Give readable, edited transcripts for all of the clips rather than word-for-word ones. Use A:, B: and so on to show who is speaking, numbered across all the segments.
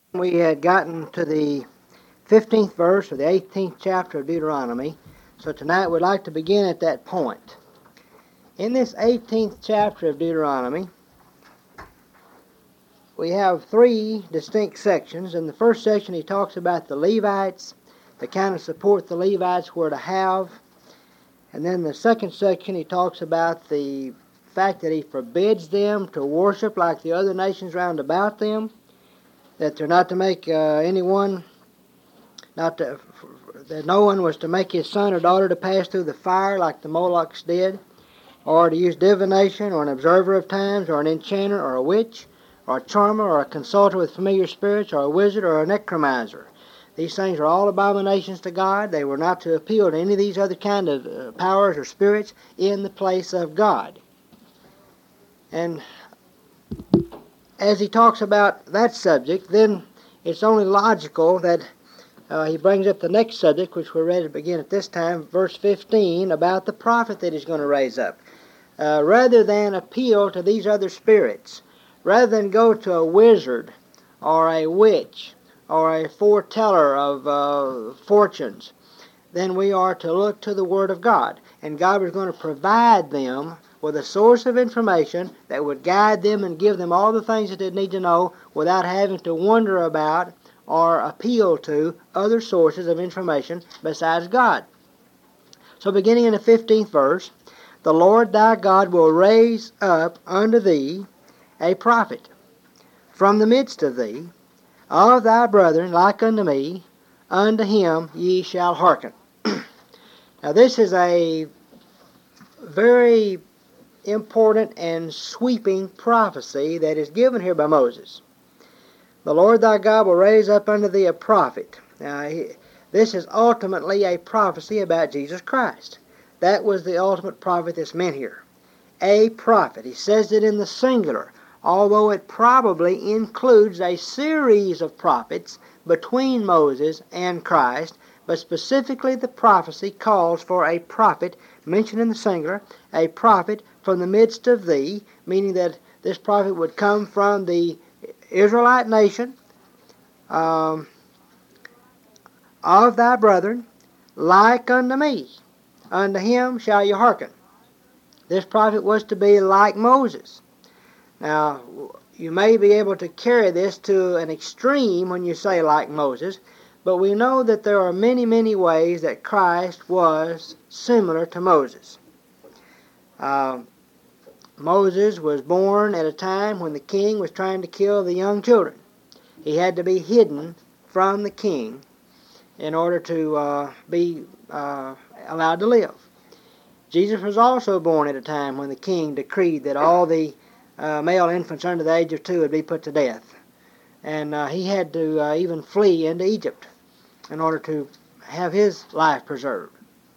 A: We had gotten to the 15th verse of the 18th chapter of Deuteronomy, so tonight we'd like to begin at that point. In this 18th chapter of Deuteronomy, we have three distinct sections. In the first section, he talks about the Levites, the kind of support the Levites were to have. And then the second section, he talks about the fact that he forbids them to worship like the other nations round about them, that they're not to make that no one was to make his son or daughter to pass through the fire like the Molochs did, or to use divination, or an observer of times, or an enchanter, or a witch, or a charmer, or a consulter with familiar spirits, or a wizard, or a necromancer. These things are all abominations to God. They were not to appeal to any of these other kind of powers or spirits in the place of God. And as he talks about that subject, then it's only logical that he brings up the next subject, which we're ready to begin at this time, verse 15, about the prophet that he's going to raise up. Rather than appeal to these other spirits, rather than go to a wizard or a witch or a foreteller of fortunes, then we are to look to the Word of God. And God was going to provide them with a source of information that would guide them and give them all the things that they need to know without having to wonder about or appeal to other sources of information besides God. So beginning in the 15th verse, the Lord thy God will raise up unto thee a prophet from the midst of thee, of thy brethren like unto me, unto him ye shall hearken. Now this is a very important and sweeping prophecy that is given here by Moses. The Lord thy God will raise up unto thee a prophet. Now, this is ultimately a prophecy about Jesus Christ. That was the ultimate prophet that's meant here. A prophet. He says it in the singular, although it probably includes a series of prophets between Moses and Christ, but specifically the prophecy calls for a prophet, mentioned in the singular, a prophet from the midst of thee, meaning that this prophet would come from the Israelite nation, of thy brethren, like unto me. Unto him shall you hearken. This prophet was to be like Moses. Now, you may be able to carry this to an extreme when you say like Moses, but we know that there are many, many ways that Christ was similar to Moses. Moses was born at a time when the king was trying to kill the young children. He had to be hidden from the king in order to be allowed to live. Jesus was also born at a time when the king decreed that all the male infants under the age of 2 would be put to death. And he had to even flee into Egypt in order to have his life preserved.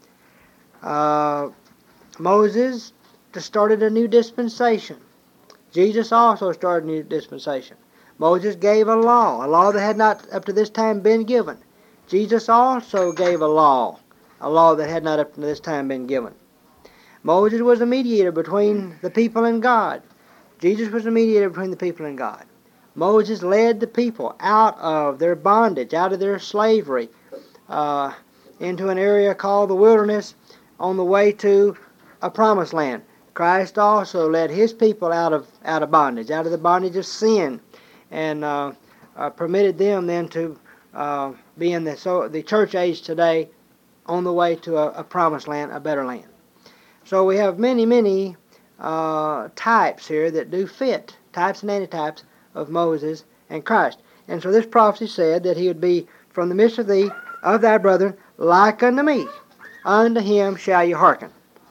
A: Moses started a new dispensation. Jesus also started a new dispensation. Moses gave a law that had not up to this time been given. Jesus also gave a law that had not up to this time been given. Moses was a mediator between the people and God. Jesus was a mediator between the people and God. Moses led the people out of their bondage, out of their slavery, into an area called the wilderness on the way to a promised land. Christ also led his people out of bondage, out of the bondage of sin, and permitted them then to be in the church age today on the way to a promised land, a better land. So we have many, many types here that do fit, types and antitypes of Moses and Christ. And so this prophecy said that he would be from the midst of thee, of thy brethren, like unto me. Unto him shall you hearken.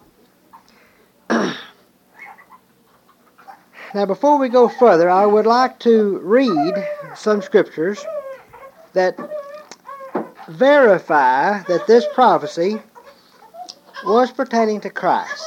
A: Now, before we go further, I would like to read some scriptures that verify that this prophecy was pertaining to Christ.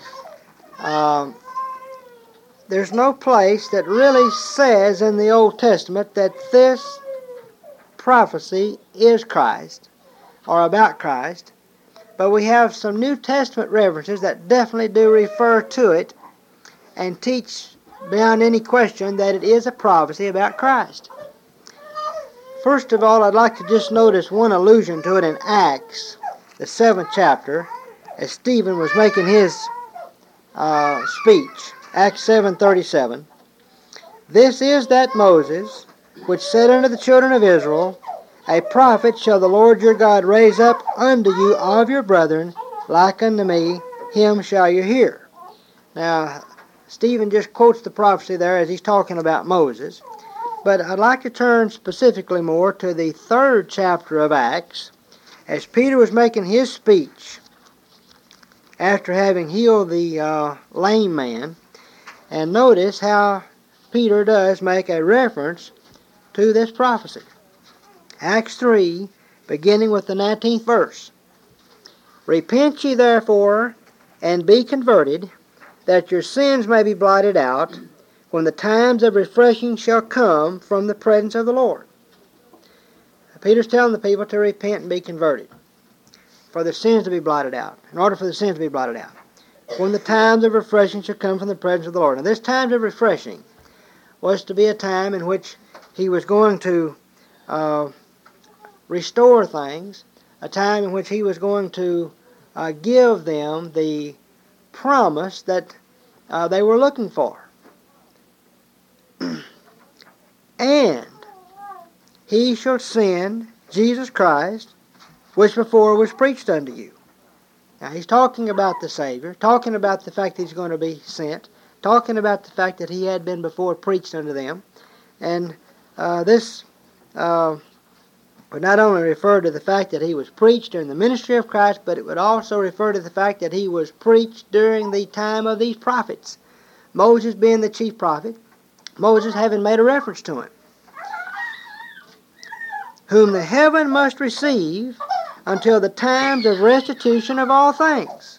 A: There's no place that really says in the Old Testament that this prophecy is Christ or about Christ, but we have some New Testament references that definitely do refer to it and teach beyond any question that it is a prophecy about Christ. First of all, I'd like to just notice one allusion to it in Acts, the 7th chapter, as Stephen was making his speech. Acts 7:37. This is that Moses, which said unto the children of Israel, A prophet shall the Lord your God raise up unto you of your brethren, like unto me, him shall you hear. Now, Stephen just quotes the prophecy there as he's talking about Moses. But I'd like to turn specifically more to the 3rd chapter of Acts, as Peter was making his speech after having healed the lame man. And notice how Peter does make a reference to this prophecy. Acts 3, beginning with the 19th verse. Repent ye therefore, and be converted, that your sins may be blotted out, when the times of refreshing shall come from the presence of the Lord. Peter's telling the people to repent and be converted, for their sins to be blotted out, in order for the sins to be blotted out. When the times of refreshing shall come from the presence of the Lord. Now this time of refreshing was to be a time in which he was going to restore things, a time in which he was going to give them the promise that they were looking for. And he shall send Jesus Christ, which before was preached unto you. Now he's talking about the Savior, talking about the fact that he's going to be sent, talking about the fact that he had been before preached unto them. And this would not only refer to the fact that he was preached during the ministry of Christ, but it would also refer to the fact that he was preached during the time of these prophets. Moses being the chief prophet, Moses having made a reference to him. Whom the heaven must receive until the times of restitution of all things.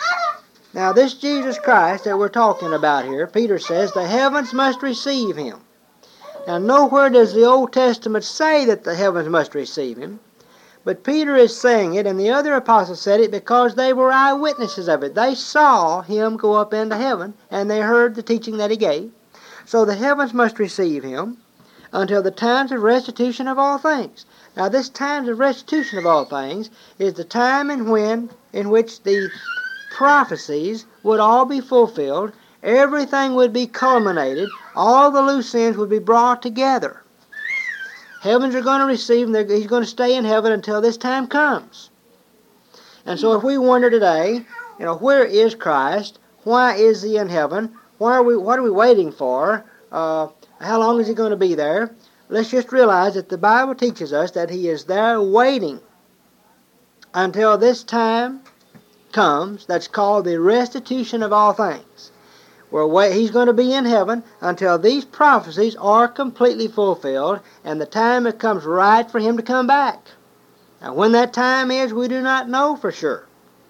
A: Now this Jesus Christ that we're talking about here, Peter says the heavens must receive him. Now nowhere does the Old Testament say that the heavens must receive him, but Peter is saying it, and the other apostles said it because they were eyewitnesses of it. They saw him go up into heaven, and they heard the teaching that he gave. So the heavens must receive him until the times of restitution of all things. Now this times of restitution of all things is the time in which the prophecies would all be fulfilled, everything would be culminated, all the loose ends would be brought together. Heavens are going to receive him, he's going to stay in heaven until this time comes. And so if we wonder today, where is Christ? Why is he in heaven? What are we waiting for? How long is he going to be there? Let's just realize that the Bible teaches us that he is there waiting until this time comes. That's called the restitution of all things. He's going to be in heaven until these prophecies are completely fulfilled and the time it comes right for him to come back. Now when that time is, we do not know for sure.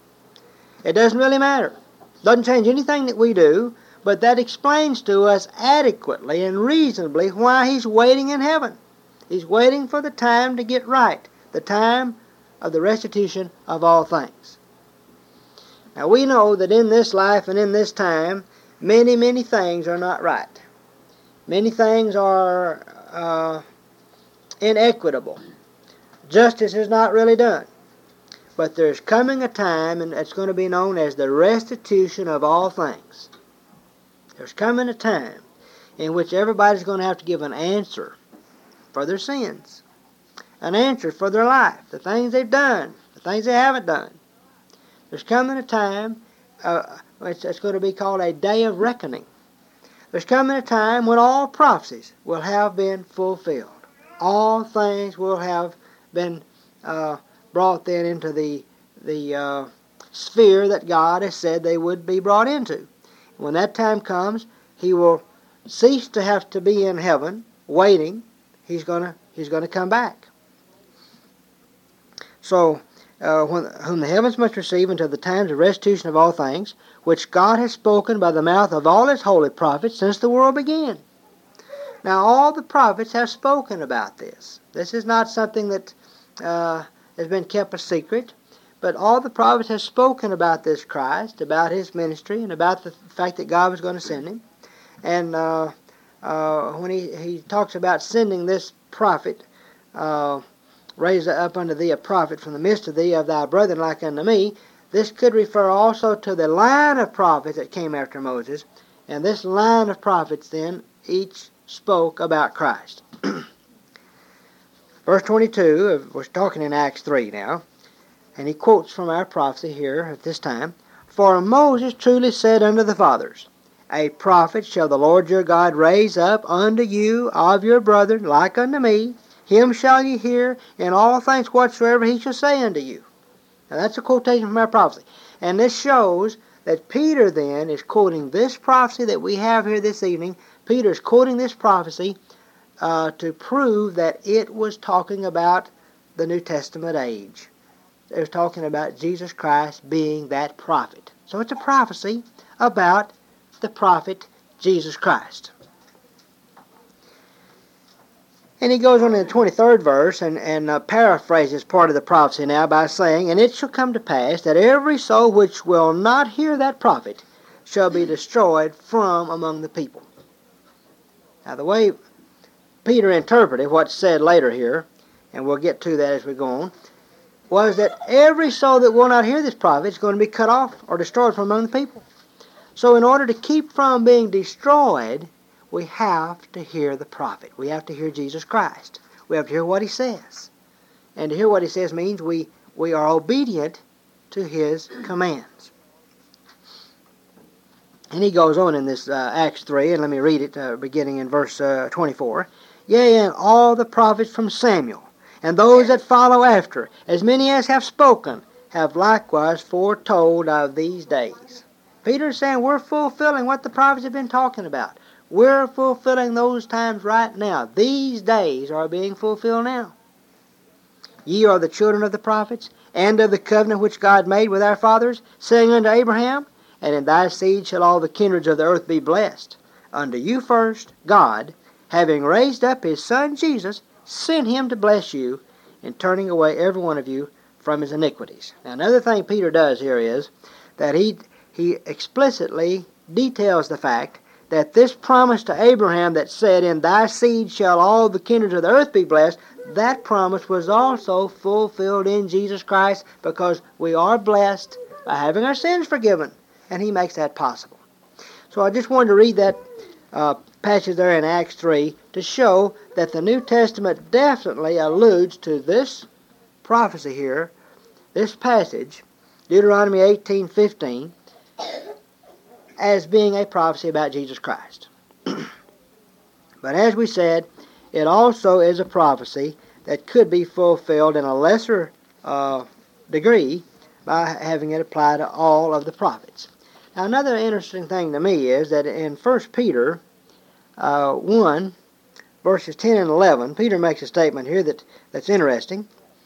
A: It doesn't really matter. It doesn't change anything that we do. But that explains to us adequately and reasonably why he's waiting in heaven. He's waiting for the time to get right, the time of the restitution of all things. Now we know that in this life and in this time, many, many things are not right. Many things are inequitable. Justice is not really done. But there's coming a time, and it's going to be known as the restitution of all things. There's coming a time in which everybody's going to have to give an answer for their sins, an answer for their life, the things they've done, the things they haven't done. There's coming a time, it's going to be called a day of reckoning. There's coming a time when all prophecies will have been fulfilled. All things will have been brought then into the sphere that God has said they would be brought into. When that time comes, he will cease to have to be in heaven waiting. He's going to come back. So, whom the heavens must receive until the times of restitution of all things, which God has spoken by the mouth of all his holy prophets since the world began. Now, all the prophets have spoken about this. This is not something that has been kept a secret. But all the prophets have spoken about this Christ, about his ministry, and about the fact that God was going to send him. And when he talks about sending this prophet raise up unto thee a prophet from the midst of thee, of thy brethren like unto me. This could refer also to the line of prophets that came after Moses, and this line of prophets then each spoke about Christ. Verse 22, we're talking in Acts 3 now, and he quotes from our prophecy here at this time. For Moses truly said unto the fathers, A prophet shall the Lord your God raise up unto you of your brethren like unto me. Him shall ye hear in all things whatsoever he shall say unto you. Now that's a quotation from our prophecy. And this shows that Peter then is quoting this prophecy that we have here this evening. Peter is quoting this prophecy to prove that it was talking about the New Testament age. It was talking about Jesus Christ being that prophet. So it's a prophecy about the prophet Jesus Christ. And he goes on in the 23rd verse and paraphrases part of the prophecy now by saying, And it shall come to pass that every soul which will not hear that prophet shall be destroyed from among the people. Now the way Peter interpreted what's said later here, and we'll get to that as we go on, was that every soul that will not hear this prophet is going to be cut off or destroyed from among the people. So in order to keep from being destroyed, we have to hear the prophet. We have to hear Jesus Christ. We have to hear what he says. And to hear what he says means we are obedient to his commands. And he goes on in this Acts 3, and let me read it beginning in verse 24. Yea, and all the prophets from Samuel, and those that follow after, as many as have spoken, have likewise foretold of these days. Peter is saying we're fulfilling what the prophets have been talking about. We're fulfilling those times right now. These days are being fulfilled now. Ye are the children of the prophets, and of the covenant which God made with our fathers, saying unto Abraham, And in thy seed shall all the kindreds of the earth be blessed. Unto you first, God, having raised up his Son Jesus, sent him to bless you, in turning away every one of you from his iniquities. Now another thing Peter does here is that he explicitly details the fact that this promise to Abraham that said, In thy seed shall all the kindreds of the earth be blessed, that promise was also fulfilled in Jesus Christ, because we are blessed by having our sins forgiven, and he makes that possible. So I just wanted to read that passage there in Acts 3 to show that the New Testament definitely alludes to this prophecy here, this passage, Deuteronomy 18:15, as being a prophecy about Jesus Christ. But as we said, it also is a prophecy that could be fulfilled in a lesser degree by having it apply to all of the prophets. Now another interesting thing to me is that in 1 Peter 1, verses 10 and 11, Peter makes a statement here that's interesting.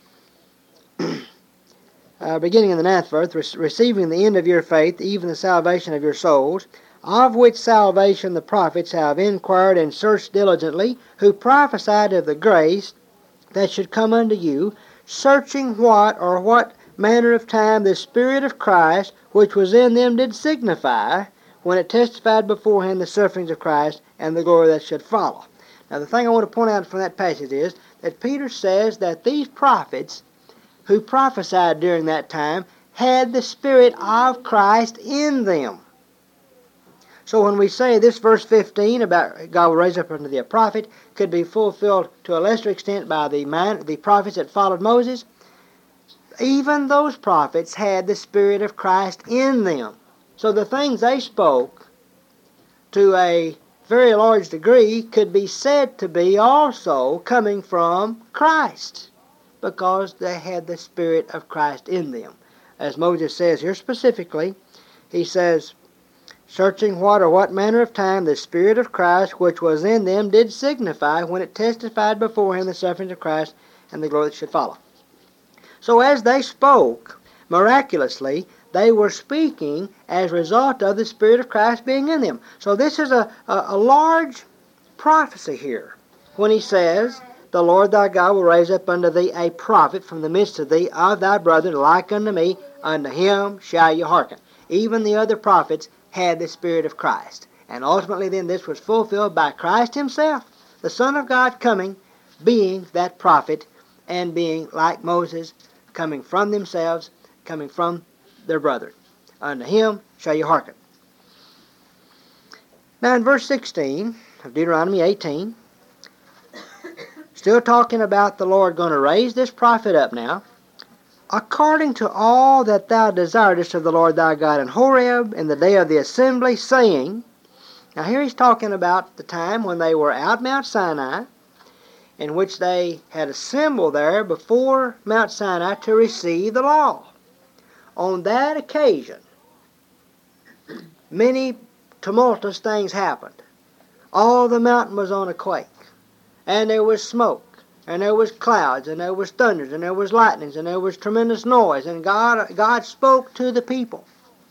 A: Beginning in the 9th verse, receiving the end of your faith, even the salvation of your souls, of which salvation the prophets have inquired and searched diligently, who prophesied of the grace that should come unto you, searching what manner of time the Spirit of Christ, which was in them, did signify, when it testified beforehand the sufferings of Christ and the glory that should follow. Now the thing I want to point out from that passage is that Peter says that these prophets who prophesied during that time had the Spirit of Christ in them. So when we say this verse 15 about God will raise up unto thee a prophet could be fulfilled to a lesser extent by the prophets that followed Moses, even those prophets had the Spirit of Christ in them. So the things they spoke to a very large degree could be said to be also coming from Christ, because they had the Spirit of Christ in them. As Moses says here specifically, he says, searching what manner of time the Spirit of Christ which was in them did signify, when it testified before him the sufferings of Christ and the glory that should follow. So as they spoke, miraculously, they were speaking as a result of the Spirit of Christ being in them. So this is a large prophecy here when he says, The Lord thy God will raise up unto thee a prophet from the midst of thee, of thy brethren, like unto me, unto him shall you hearken. Even the other prophets had the Spirit of Christ. And ultimately then this was fulfilled by Christ himself, the Son of God, coming being that prophet and being like Moses, coming from themselves, coming from their brethren. Unto him shall you hearken. Now in verse 16 of Deuteronomy 18, still talking about the Lord going to raise this prophet up now, according to all that thou desiredest of the Lord thy God in Horeb in the day of the assembly, saying, now here he's talking about the time when they were out Mount Sinai, in which they had assembled there before Mount Sinai to receive the law. On that occasion, many tumultuous things happened. All the mountain was on a quake, and there was smoke, and there was clouds, and there was thunders, and there was lightnings, and there was tremendous noise, and God spoke to the people.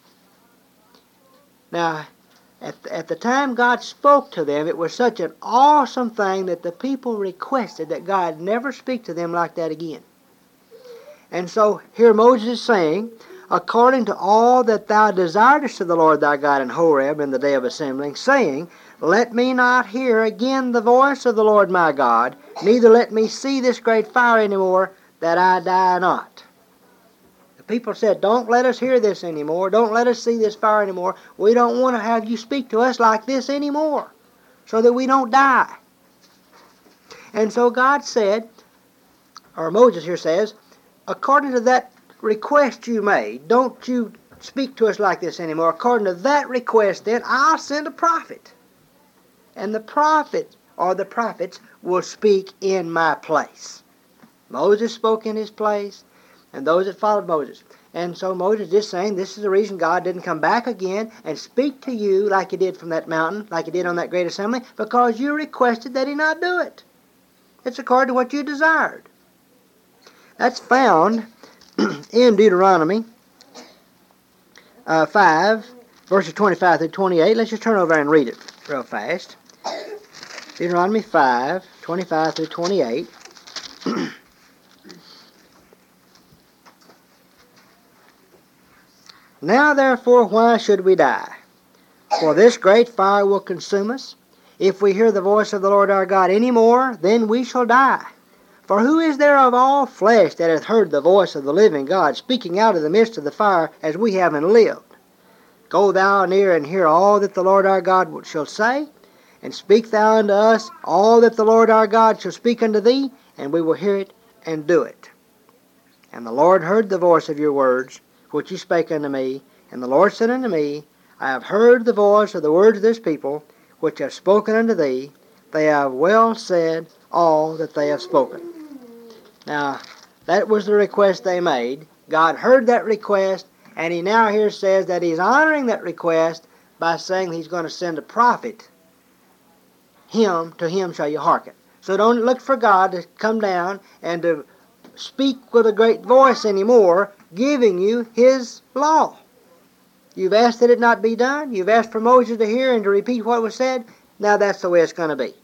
A: Now, at the time God spoke to them, it was such an awesome thing that the people requested that God never speak to them like that again. And so here Moses is saying, according to all that thou desiredest of the Lord thy God in Horeb in the day of assembling, saying, let me not hear again the voice of the Lord my God, neither let me see this great fire any more, that I die not. The people said, don't let us hear this anymore. Don't let us see this fire anymore. We don't want to have you speak to us like this anymore, so that we don't die. And so God said, or Moses here says, according to that request you made, don't you speak to us like this anymore. According to that request, then I'll send a prophet. And the prophet or the prophets will speak in my place. Moses spoke in his place, and those that followed Moses. And so Moses is saying this is the reason God didn't come back again and speak to you like he did from that mountain, like he did on that great assembly, because you requested that he not do it. It's according to what you desired. That's found in Deuteronomy 5, verses 25 through 28. Let's just turn over and read it real fast. Deuteronomy 5, 25 through 28. Now therefore, why should we die? For this great fire will consume us. If we hear the voice of the Lord our God any more, then we shall die. For who is there of all flesh that hath heard the voice of the living God speaking out of the midst of the fire as we have and lived? Go thou near and hear all that the Lord our God shall say, and speak thou unto us all that the Lord our God shall speak unto thee, and we will hear it and do it. And the Lord heard the voice of your words, which ye spake unto me. And the Lord said unto me, I have heard the voice of the words of this people, which have spoken unto thee. They have well said all that they have spoken. Now, that was the request they made. God heard that request, and he now here says that he's honoring that request by saying he's going to send a prophet. To him shall you hearken. So don't look for God to come down and to speak with a great voice anymore, giving you his law. You've asked that it not be done. You've asked for Moses to hear and to repeat what was said. Now that's the way it's going to be.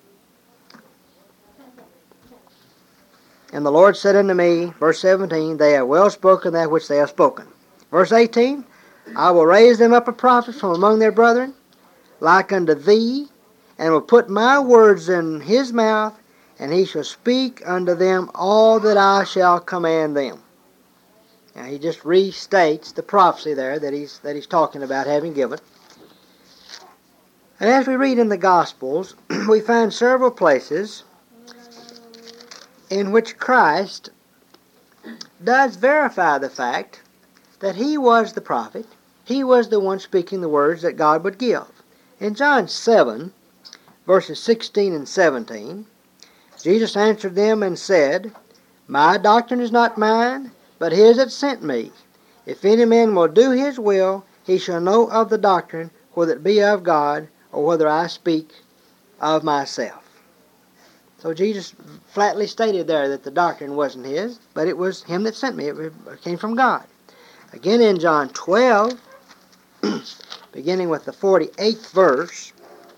A: And the Lord said unto me, verse 17, they have well spoken that which they have spoken. Verse 18, I will raise them up a prophet from among their brethren, like unto thee, and will put my words in his mouth, and he shall speak unto them all that I shall command them. Now he just restates the prophecy there that he's talking about having given. And as we read in the Gospels, we find several places in which Christ does verify the fact that he was the prophet. He was the one speaking the words that God would give. In John 7, verses 16 and 17, Jesus answered them and said, my doctrine is not mine, but his that sent me. If any man will do his will, he shall know of the doctrine, whether it be of God, or whether I speak of myself. So Jesus flatly stated there that the doctrine wasn't his, but it was him that sent me. It came from God. Again in John 12, beginning with the 48th verse,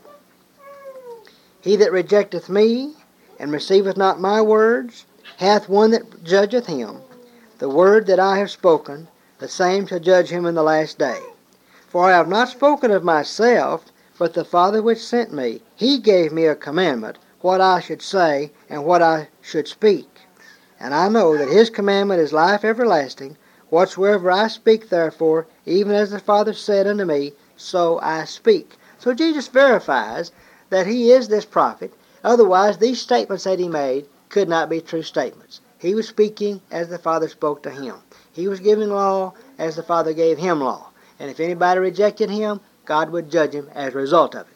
A: he that rejecteth me, and receiveth not my words, hath one that judgeth him. The word that I have spoken, the same shall judge him in the last day. For I have not spoken of myself, but the Father which sent me, he gave me a commandment, what I should say and what I should speak. And I know that his commandment is life everlasting. Whatsoever I speak, therefore, even as the Father said unto me, so I speak. So Jesus verifies that he is this prophet. Otherwise, these statements that he made could not be true statements. He was speaking as the Father spoke to him. He was giving law as the Father gave him law. And if anybody rejected him, God would judge him as a result of it.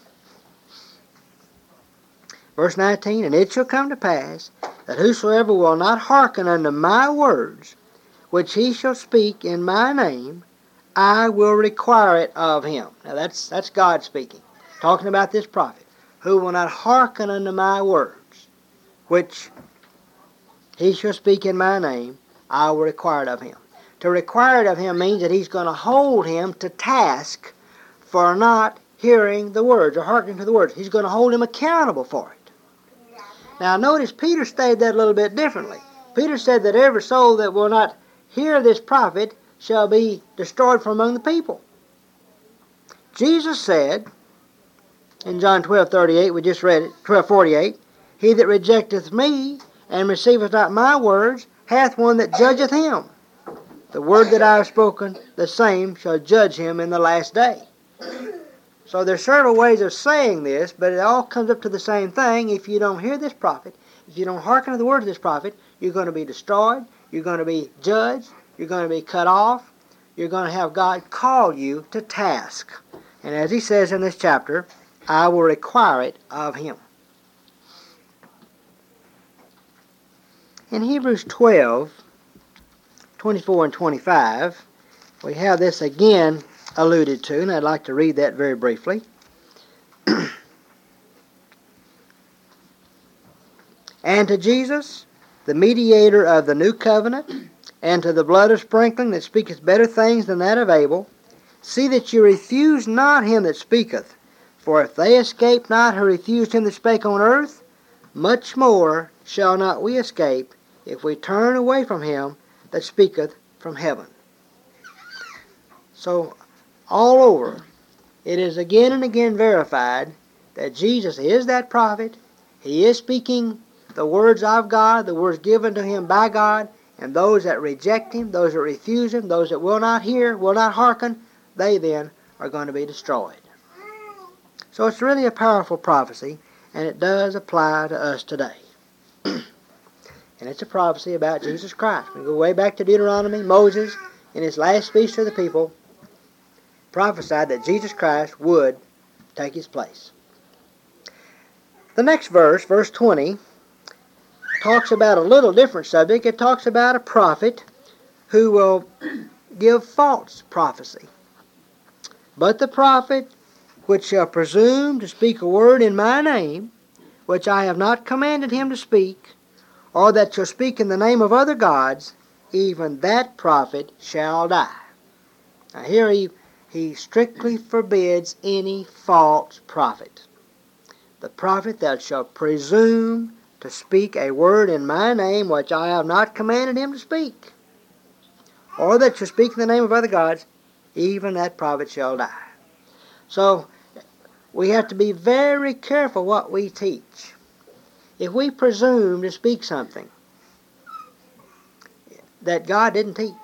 A: Verse 19, And it shall come to pass that whosoever will not hearken unto my words, which he shall speak in my name, I will require it of him. Now that's God speaking, talking about this prophet, who will not hearken unto my words, which he shall speak in my name, I will require it of him. To require it of him means that he's going to hold him to task for not hearing the words or hearkening to the words. He's going to hold him accountable for it. Now notice Peter stated that a little bit differently. Peter said that every soul that will not hear this prophet shall be destroyed from among the people. Jesus said in John 12:38, we just read it, 12:48, He that rejecteth me and receiveth not my words hath one that judgeth him. The word that I have spoken, the same shall judge him in the last day. So there's several ways of saying this, but it all comes up to the same thing. If you don't hear this prophet, if you don't hearken to the word of this prophet, you're going to be destroyed, you're going to be judged, you're going to be cut off, you're going to have God call you to task. And as he says in this chapter, I will require it of him. In Hebrews 12:24 and 25, we have this again alluded to, and I'd like to read that very briefly. And to Jesus, the mediator of the new covenant, and to the blood of sprinkling that speaketh better things than that of Abel, see that you refuse not him that speaketh. For if they escape not who refused him that spake on earth, much more shall not we escape if we turn away from him that speaketh from heaven. So, all over, it is again and again verified that Jesus is that prophet. He is speaking the words of God, the words given to him by God, and those that reject him, those that refuse him, those that will not hear, will not hearken, they then are going to be destroyed. So it's really a powerful prophecy, and it does apply to us today. And it's a prophecy about Jesus Christ. We go way back to Deuteronomy. Moses, in his last speech to the people, prophesied that Jesus Christ would take his place. The next verse, verse 20, talks about a little different subject. It talks about a prophet who will give false prophecy. But the prophet which shall presume to speak a word in my name, which I have not commanded him to speak, or that shall speak in the name of other gods, even that prophet shall die. Now here he strictly forbids any false prophet. The prophet that shall presume to speak a word in my name which I have not commanded him to speak, or that shall speak in the name of other gods, even that prophet shall die. So we have to be very careful what we teach. If we presume to speak something that God didn't teach,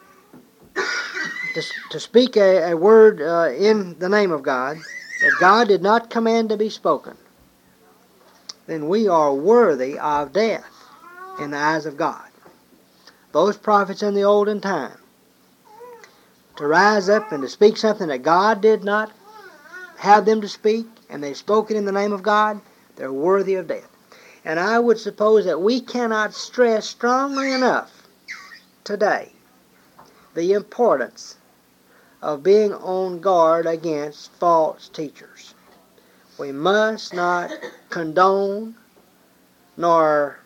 A: to speak a word in the name of God that God did not command to be spoken, then we are worthy of death in the eyes of God. Those prophets in the olden time, to rise up and to speak something that God did not have them to speak, and they spoke it in the name of God, they're worthy of death. And I would suppose that we cannot stress strongly enough today the importance of being on guard against false teachers. We must not condone nor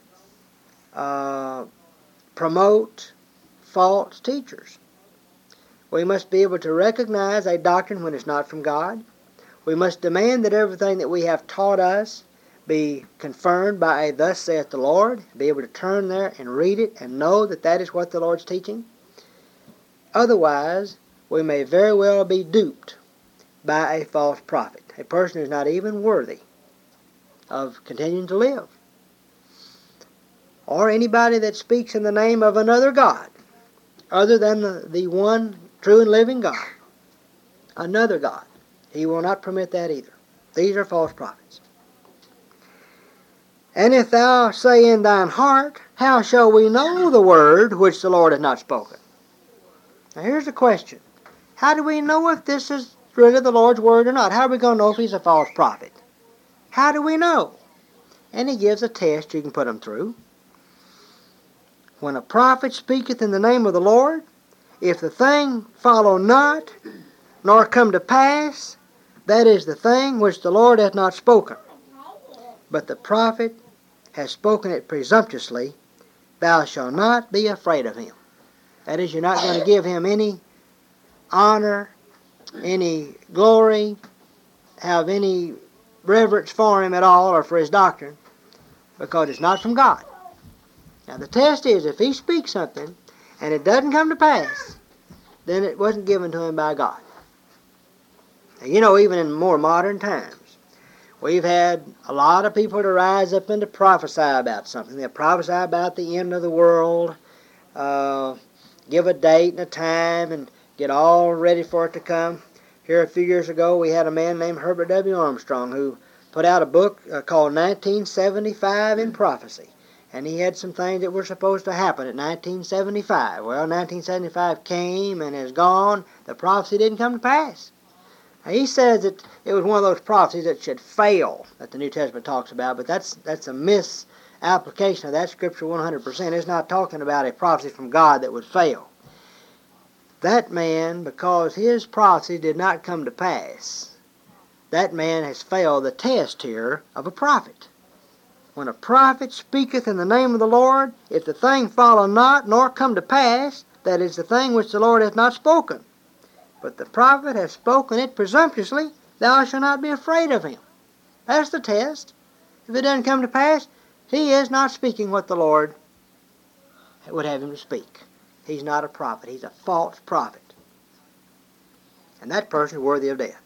A: promote false teachers. We must be able to recognize a doctrine when it's not from God. We must demand that everything that we have taught us be confirmed by a thus saith the Lord, be able to turn there and read it and know that that is what the Lord's teaching. Otherwise, we may very well be duped by a false prophet, a person who is not even worthy of continuing to live. Or anybody that speaks in the name of another God, other than the one true and living God, another God. He will not permit that either. These are false prophets. And if thou say in thine heart, how shall we know the word which the Lord hath not spoken? Now here's the question. How do we know if this is really the Lord's word or not? How are we going to know if he's a false prophet? How do we know? And he gives a test you can put them through. When a prophet speaketh in the name of the Lord, if the thing follow not, nor come to pass, that is the thing which the Lord hath not spoken. But the prophet has spoken it presumptuously, thou shalt not be afraid of him. That is, you're not going to give him any honor, any glory, have any reverence for him at all or for his doctrine, because it's not from God. Now the test is, if he speaks something and it doesn't come to pass, then it wasn't given to him by God. Now, you know, even in more modern times, we've had a lot of people to rise up and to prophesy about something. They'll prophesy about the end of the world, give a date and a time, and get all ready for it to come. Here a few years ago, we had a man named Herbert W. Armstrong who put out a book called 1975 in Prophecy. And he had some things that were supposed to happen in 1975. Well, 1975 came and is gone. The prophecy didn't come to pass. Now, he says that it was one of those prophecies that should fail that the New Testament talks about, but that's a misapplication of that scripture 100%. It's not talking about a prophecy from God that would fail. That man, because his prophecy did not come to pass, that man has failed the test here of a prophet. When a prophet speaketh in the name of the Lord, if the thing follow not, nor come to pass, that is the thing which the Lord hath not spoken. But the prophet hath spoken it presumptuously, thou shalt not be afraid of him. That's the test. If it doesn't come to pass, he is not speaking what the Lord would have him to speak. He's not a prophet. He's a false prophet. And that person is worthy of death.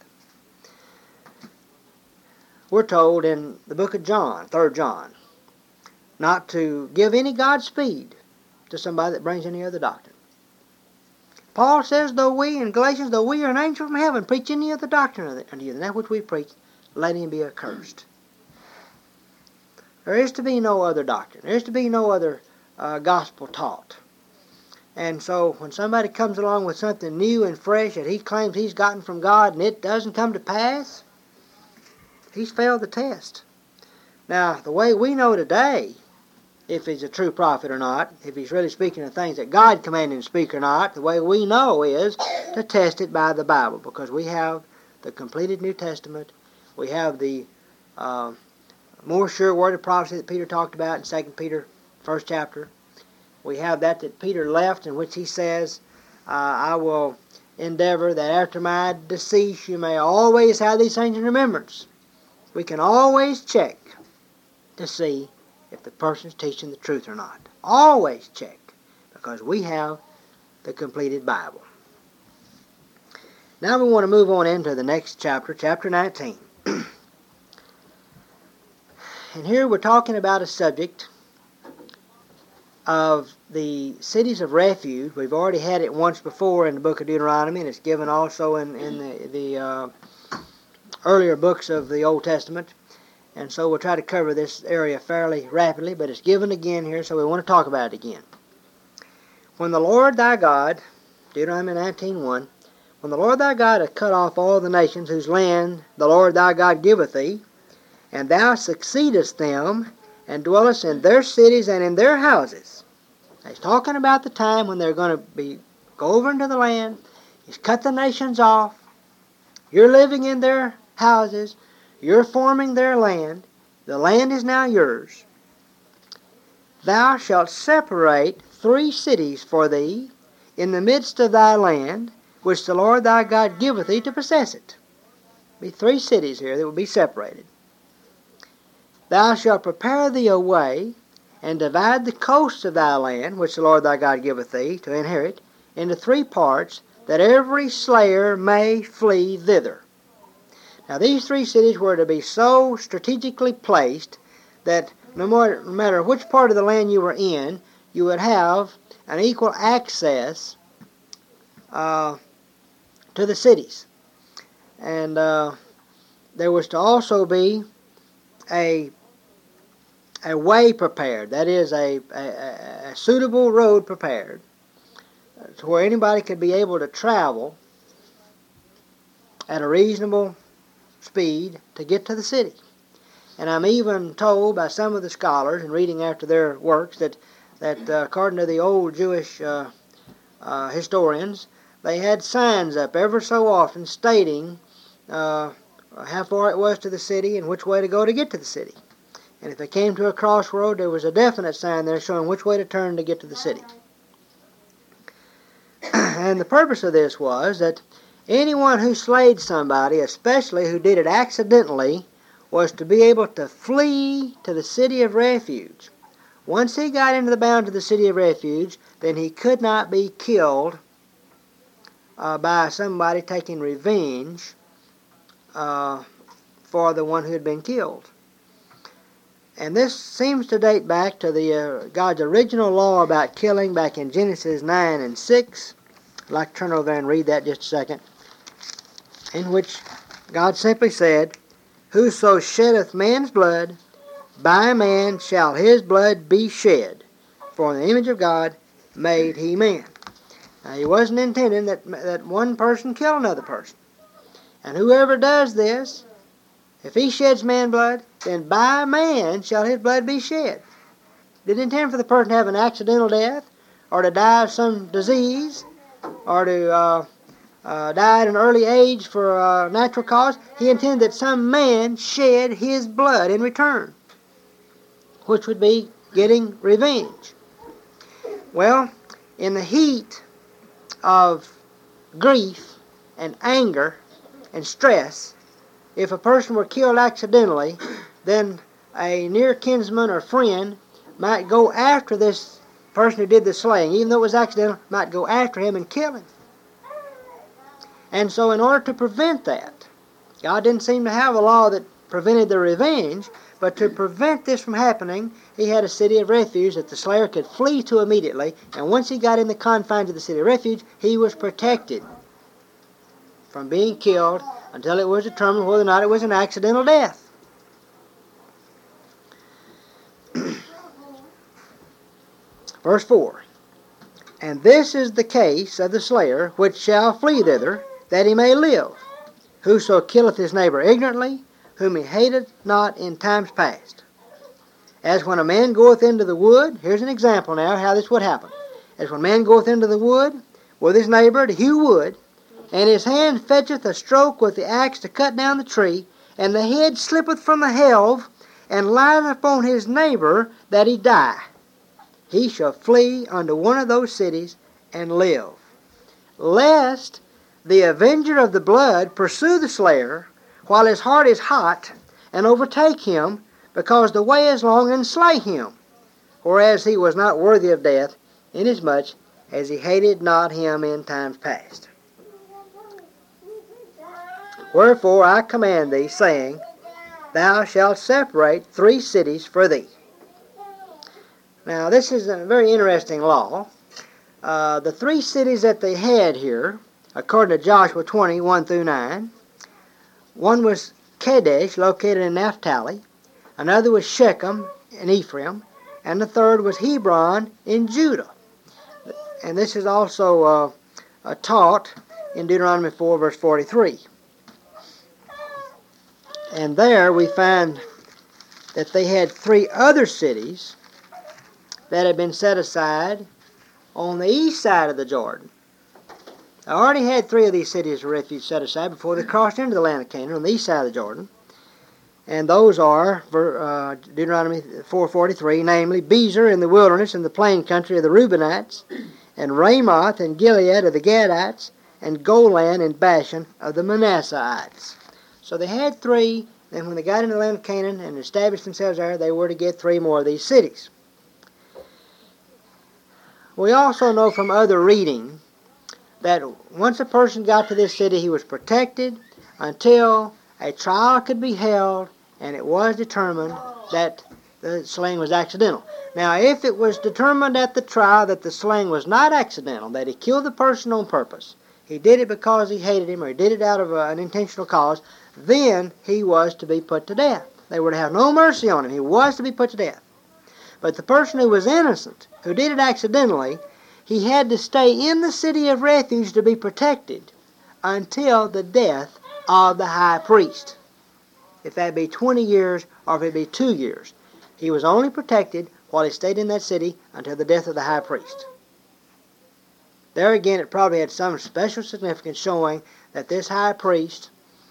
A: We're told in the book of John, 3 John, not to give any Godspeed to somebody that brings any other doctrine. Paul says, though we, in Galatians, though we are an angel from heaven, preach any other doctrine unto you than that which we preach, let him be accursed. There is to be no other doctrine. There is to be no other gospel taught. And so when somebody comes along with something new and fresh that he claims he's gotten from God and it doesn't come to pass, he's failed the test. Now, the way we know today if he's a true prophet or not, if he's really speaking the things that God commanded him to speak or not, the way we know is to test it by the Bible, because we have the completed New Testament. We have the more sure word of prophecy that Peter talked about in 2 Peter, 1st chapter. We have that Peter left, in which he says, I will endeavor that after my decease you may always have these things in remembrance. We can always check to see if the person's teaching the truth or not. Always check, because we have the completed Bible. Now we want to move on into the next chapter, chapter 19. And here we're talking about a subject of the cities of refuge. We've already had it once before in the book of Deuteronomy, and it's given also in the earlier books of the Old Testament. And so we'll try to cover this area fairly rapidly, but it's given again here, so we want to talk about it again. When the Lord thy God, Deuteronomy 19:1, when the Lord thy God hath cut off all the nations whose land the Lord thy God giveth thee, and thou succeedest them, and dwellest in their cities and in their houses. Now, he's talking about the time when they're going to go over into the land. He's cut the nations off. You're living in their houses. You're forming their land. The land is now yours. Thou shalt separate 3 cities for thee in the midst of thy land, which the Lord thy God giveth thee to possess it. Be 3 cities here that will be separated. Thou shalt prepare thee a way, and divide the coasts of thy land, which the Lord thy God giveth thee to inherit, into 3 parts, that every slayer may flee thither. Now these three cities were to be so strategically placed that no matter which part of the land you were in, you would have an equal access to the cities. And there was to also be a way prepared, that is, a suitable road prepared to where anybody could be able to travel at a reasonable speed to get to the city. And I'm even told by some of the scholars, in reading after their works, that according to the old Jewish historians, they had signs up ever so often stating how far it was to the city and which way to go to get to the city. And if they came to a crossroad, there was a definite sign there showing which way to turn to get to the city. And the purpose of this was that anyone who slayed somebody, especially who did it accidentally, was to be able to flee to the city of refuge. Once he got into the bounds of the city of refuge, then he could not be killed by somebody taking revenge for the one who had been killed. And this seems to date back to God's original law about killing back in Genesis 9 and 6. I'd like to turn over there and read that just a second. In which God simply said, "Whoso sheddeth man's blood, by man shall his blood be shed. For in the image of God made he man." Now, he wasn't intending that one person kill another person. And whoever does this, if he sheds man's blood, then by man shall his blood be shed. Didn't intend for the person to have an accidental death, or to die of some disease, or to die at an early age for a natural cause. He intended that some man shed his blood in return, which would be getting revenge. Well, in the heat of grief and anger and stress, if a person were killed accidentally, then a near kinsman or friend might go after this person who did the slaying, even though it was accidental, might go after him and kill him. And so in order to prevent that, God didn't seem to have a law that prevented the revenge, but to prevent this from happening, he had a city of refuge that the slayer could flee to immediately, and once he got in the confines of the city of refuge, he was protected from being killed until it was determined whether or not it was an accidental death. Verse 4, "And this is the case of the slayer which shall flee thither, that he may live. Whoso killeth his neighbor ignorantly, whom he hated not in times past. As when a man goeth into the wood," here's an example now how this would happen. "As when a man goeth into the wood with his neighbor to hew wood, and his hand fetcheth a stroke with the axe to cut down the tree, and the head slippeth from the helve, and lieth upon his neighbor that he die. He shall flee unto one of those cities and live. Lest the avenger of the blood pursue the slayer, while his heart is hot, and overtake him, because the way is long, and slay him, whereas he was not worthy of death, inasmuch as he hated not him in times past. Wherefore I command thee, saying, Thou shalt separate 3 cities for thee." Now this is a very interesting law. The 3 cities that they had here, according to Joshua 20, 1 through 9, one was Kadesh, located in Naphtali, another was Shechem in Ephraim, and the third was Hebron in Judah. And this is also taught in Deuteronomy 4, verse 43. And there we find that they had 3 other cities that had been set aside on the east side of the Jordan. I already had 3 of these cities of refuge set aside before they crossed into the land of Canaan on the east side of the Jordan. And those are, Deuteronomy 4:43, namely Bezer in the wilderness in the plain country of the Reubenites, and Ramoth and Gilead of the Gadites, and Golan in Bashan of the Manasseites. So they had 3, and when they got into the land of Canaan and established themselves there, they were to get 3 more of these cities. We also know from other reading that once a person got to this city, he was protected until a trial could be held, and it was determined that the slaying was accidental. Now, if it was determined at the trial that the slaying was not accidental, that he killed the person on purpose, he did it because he hated him, or he did it out of an intentional cause, then he was to be put to death. They were to have no mercy on him. He was to be put to death. But the person who was innocent, who did it accidentally, he had to stay in the city of refuge to be protected until the death of the high priest. If that be 20 years or if it be 2 years, he was only protected while he stayed in that city until the death of the high priest. There again, it probably had some special significance showing that this high priest,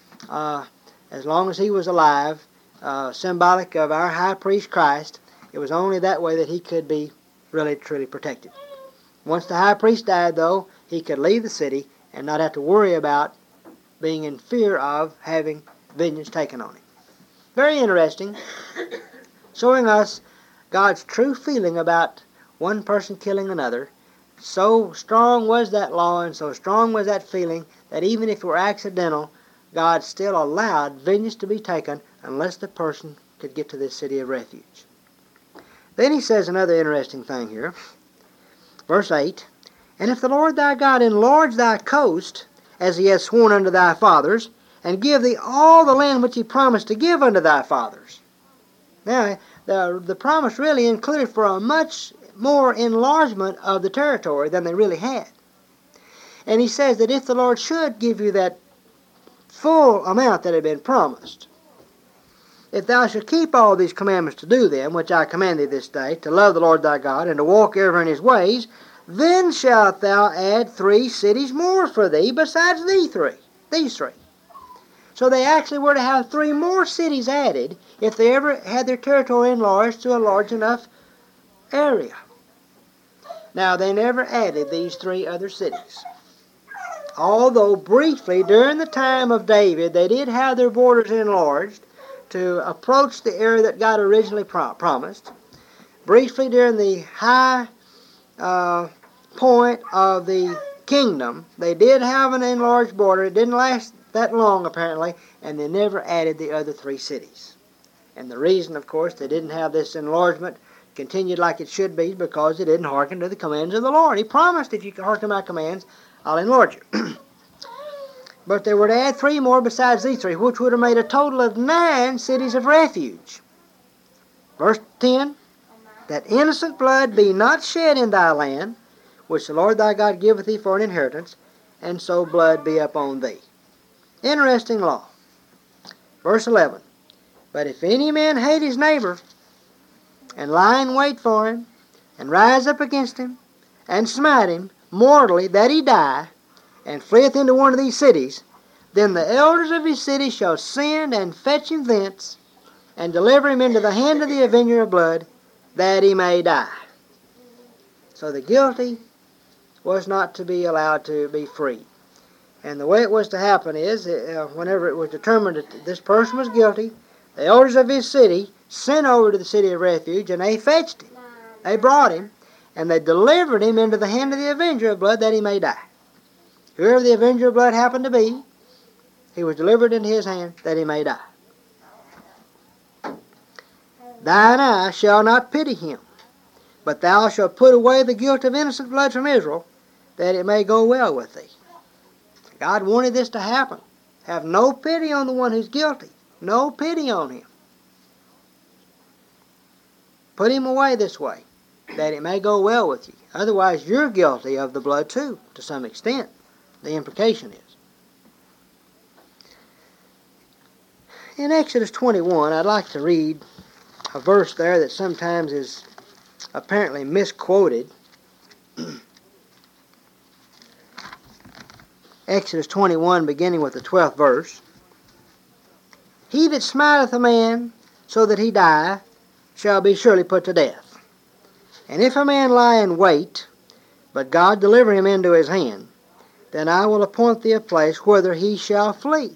A: as long as he was alive, symbolic of our high priest Christ, it was only that way that he could be really truly protected. Once the high priest died, though, he could leave the city and not have to worry about being in fear of having vengeance taken on him. Very interesting, showing us God's true feeling about one person killing another. So strong was that law and so strong was that feeling that even if it were accidental, God still allowed vengeance to be taken unless the person could get to this city of refuge. Then he says another interesting thing here. Verse 8, "And if the Lord thy God enlarge thy coast, as he has sworn unto thy fathers, and give thee all the land which he promised to give unto thy fathers." Now, the promise really included for a much more enlargement of the territory than they really had. And he says that if the Lord should give you that full amount that had been promised, if thou shalt keep all these commandments to do them, which I command thee this day, to love the Lord thy God, and to walk ever in his ways, then shalt thou add 3 cities more for thee, besides these three. So they actually were to have 3 more cities added if they ever had their territory enlarged to a large enough area. Now, they never added these 3 other cities. Although briefly, during the time of David, they did have their borders enlarged to approach the area that God originally promised. Briefly, during the high point of the kingdom, they did have an enlarged border. It didn't last that long, apparently, and they never added the other 3 cities. And the reason, of course, they didn't have this enlargement continued like it should be because they didn't hearken to the commands of the Lord. He promised, if you hearken to my commands, I'll enlarge you. But they were to add 3 more besides these 3, which would have made a total of 9 cities of refuge. Verse 10, "That innocent blood be not shed in thy land, which the Lord thy God giveth thee for an inheritance, and so blood be upon thee." Interesting law. Verse 11, "But if any man hate his neighbor, and lie in wait for him, and rise up against him, and smite him mortally, that he die, and fleeth into one of these cities, then the elders of his city shall send and fetch him thence, and deliver him into the hand of the avenger of blood, that he may die." So the guilty was not to be allowed to be free. And the way it was to happen is, whenever it was determined that this person was guilty, the elders of his city sent over to the city of refuge, and they fetched him. They brought him, and they delivered him into the hand of the avenger of blood, that he may die. Whoever the avenger of blood happened to be, he was delivered into his hand, that he may die. "Thine eye shall not pity him, but thou shalt put away the guilt of innocent blood from Israel, that it may go well with thee." God wanted this to happen. Have no pity on the one who's guilty. No pity on him. Put him away this way, that it may go well with you. Otherwise, you're guilty of the blood too, to some extent. The implication is. In Exodus 21, I'd like to read a verse there that sometimes is apparently misquoted. Exodus 21, beginning with the 12th verse. "He that smiteth a man so that he die shall be surely put to death. And if a man lie in wait, but God deliver him into his hand, then I will appoint thee a place whither he shall flee.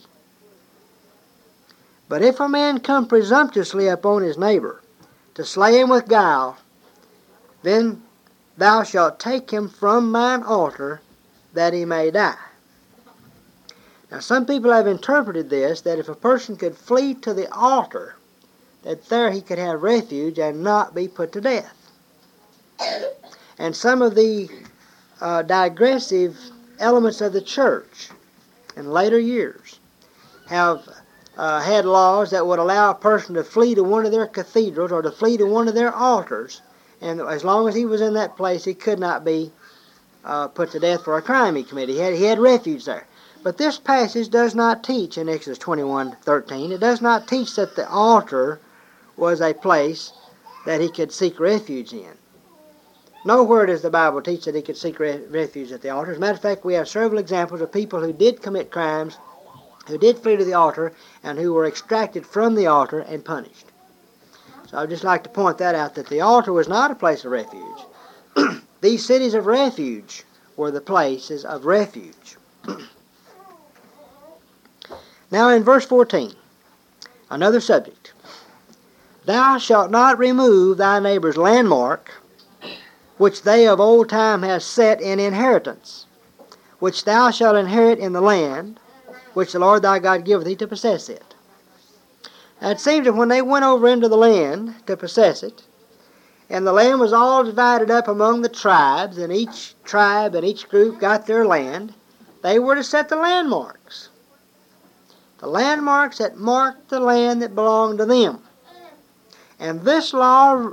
A: But if a man come presumptuously upon his neighbor, to slay him with guile, then thou shalt take him from mine altar, that he may die." Now, some people have interpreted this that if a person could flee to the altar, that there he could have refuge and not be put to death. And some of the digressive elements of the church in later years have had laws that would allow a person to flee to one of their cathedrals or to flee to one of their altars, and as long as he was in that place, he could not be put to death for a crime he committed. He had refuge there. But this passage does not teach in Exodus 21:13. It does not teach that the altar was a place that he could seek refuge in. Nowhere does the Bible teach that he could seek refuge at the altar. As a matter of fact, we have several examples of people who did commit crimes, who did flee to the altar, and who were extracted from the altar and punished. So I'd just like to point that out, that the altar was not a place of refuge. These cities of refuge were the places of refuge. Now in verse 14, another subject. Thou shalt not remove thy neighbor's landmark, which they of old time have set in inheritance, which thou shalt inherit in the land, which the Lord thy God giveth thee to possess it. Now it seems that when they went over into the land to possess it, and the land was all divided up among the tribes, and each tribe and each group got their land, they were to set the landmarks. The landmarks that marked the land that belonged to them. And this law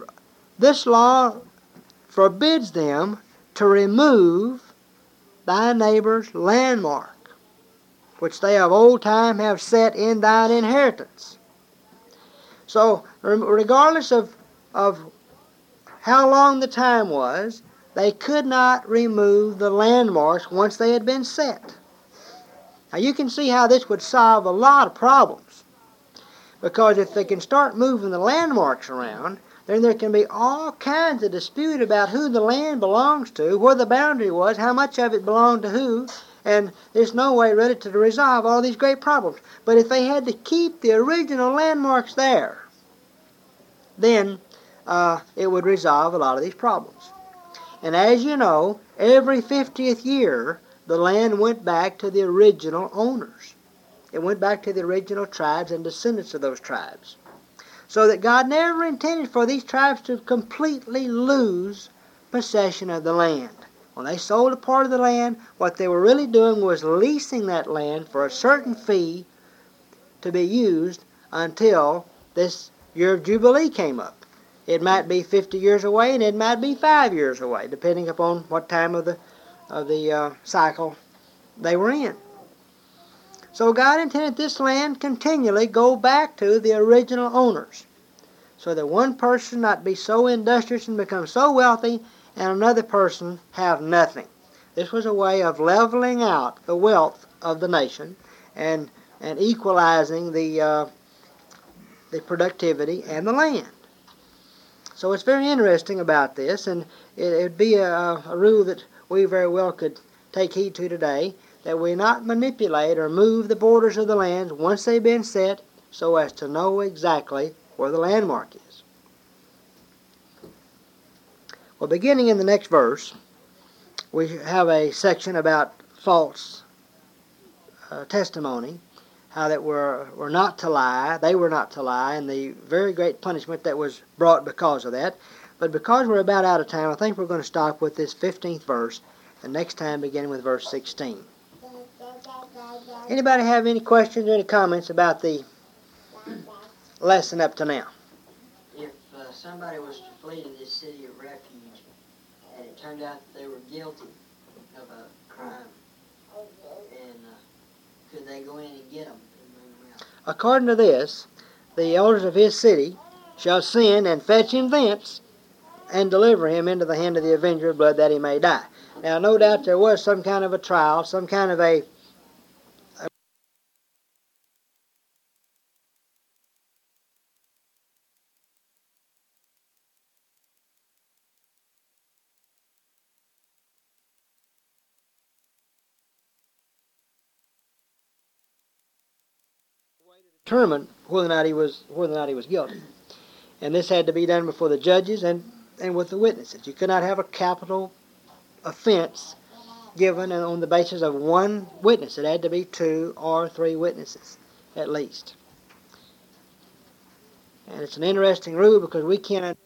A: forbids them to remove thy neighbor's landmark, which they of old time have set in thine inheritance. So, regardless of how long the time was, they could not remove the landmarks once they had been set. Now you can see how this would solve a lot of problems. Because if they can start moving the landmarks around, then there can be all kinds of dispute about who the land belongs to, where the boundary was, how much of it belonged to who, and there's no way really to resolve all these great problems. But if they had to keep the original landmarks there, then it would resolve a lot of these problems. And as you know, every 50th year, the land went back to the original owners. It went back to the original tribes and descendants of those tribes. So that God never intended for these tribes to completely lose possession of the land. When they sold a part of the land, what they were really doing was leasing that land for a certain fee to be used until this year of Jubilee came up. It might be 50 years away, and it might be 5 years away, depending upon what time of the cycle they were in. So God intended this land continually go back to the original owners, so that one person not be so industrious and become so wealthy, and another person have nothing. This was a way of leveling out the wealth of the nation and equalizing the productivity and the land. So it's very interesting about this, and it would be a rule that we very well could take heed to today, that we not manipulate or move the borders of the lands once they've been set so as to know exactly where the landmark is. Well, beginning in the next verse, we have a section about false testimony, how that we're not to lie, they were not to lie, and the very great punishment that was brought because of that. But because we're about out of time, I think we're going to stop with this 15th verse, and next time beginning with verse 16. Anybody have any questions or any comments about the lesson up to now?
B: If somebody was to flee to this city of refuge, and it turned out that they were guilty of a crime, and could they go in and get them and bring them out?
A: According to this, the elders of his city shall send and fetch him thence, and deliver him into the hand of the avenger of blood, that he may die. Now, no doubt there was some kind of a trial, some kind of a determine whether or not he was guilty. And this had to be done before the judges and with the witnesses. You could not have a capital offense given on the basis of one witness. It had to be 2 or 3 witnesses at least. And it's an interesting rule because we can't